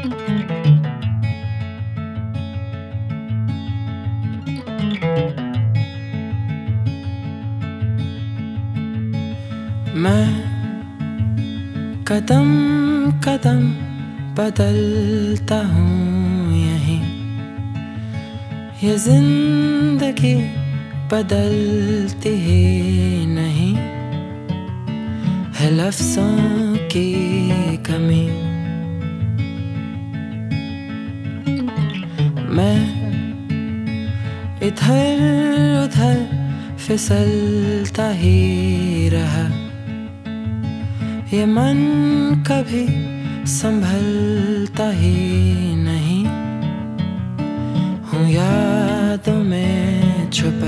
मैं कदम कदम बदलता हूँ यहीं, ये जिंदगी बदलती ही नहीं है लफ्ज़ों की कमी। मैं इधर उधर फिसलता ही रहा, ये मन कभी संभलता ही नहीं, हूँ यादों में छुपा।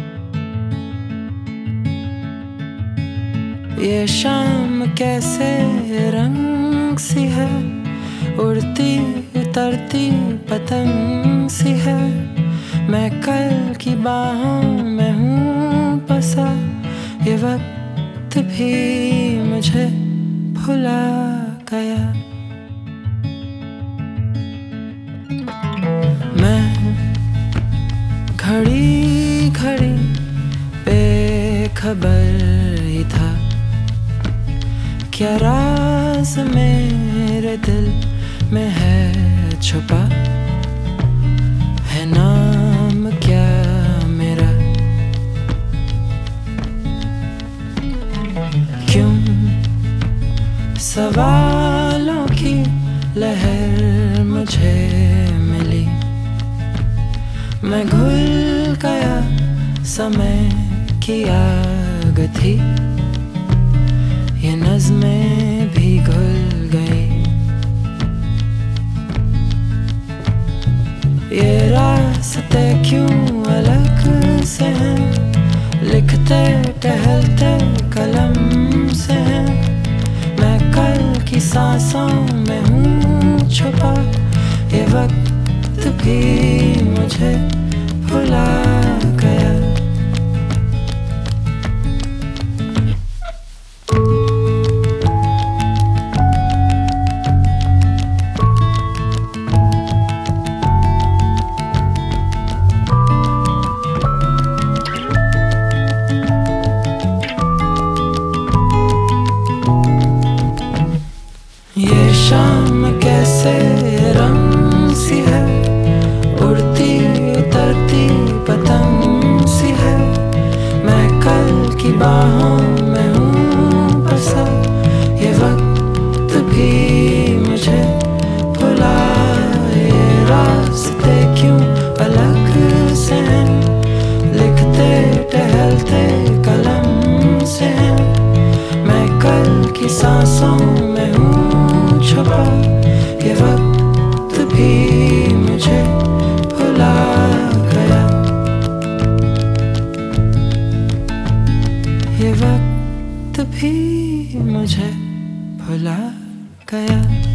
ये शाम कैसे रंग सी है, उड़ती उतरती पतंग सी है। मैं कल की बाहों में हूँ बसा, ये वक्त भी मुझे भुला गया। मैं घड़ी घड़ी बेखबर ही था, क्या राज मेरे दिल में है छुपा। है नाम क्या मेरा, क्यों सवालों की लहर मुझे मिली। मैं घुल गया, समय की आग थी, ये नज़्में भी घुल गई। ये रास्ते क्यों अलग से हैं, लिखते टहलते कलम से हैं। मैं कल की सांसों में हूँ छुपा, ये वक्त भी मुझे भुला गया। ये शाम कैसे रंग सी है, उड़ती उतरती पतंग सी है। मैं कल की बाहों में हूँ बसा, ये वक्त भी मुझे भुला। ये रास्ते क्यों अलग से हैं, लिखते टहलते कलम से हैं। मैं कल की सांसों में हूँ छुपा, ये वक्त भी मुझे भुला गया। ये वक्त भी मुझे भुला गया।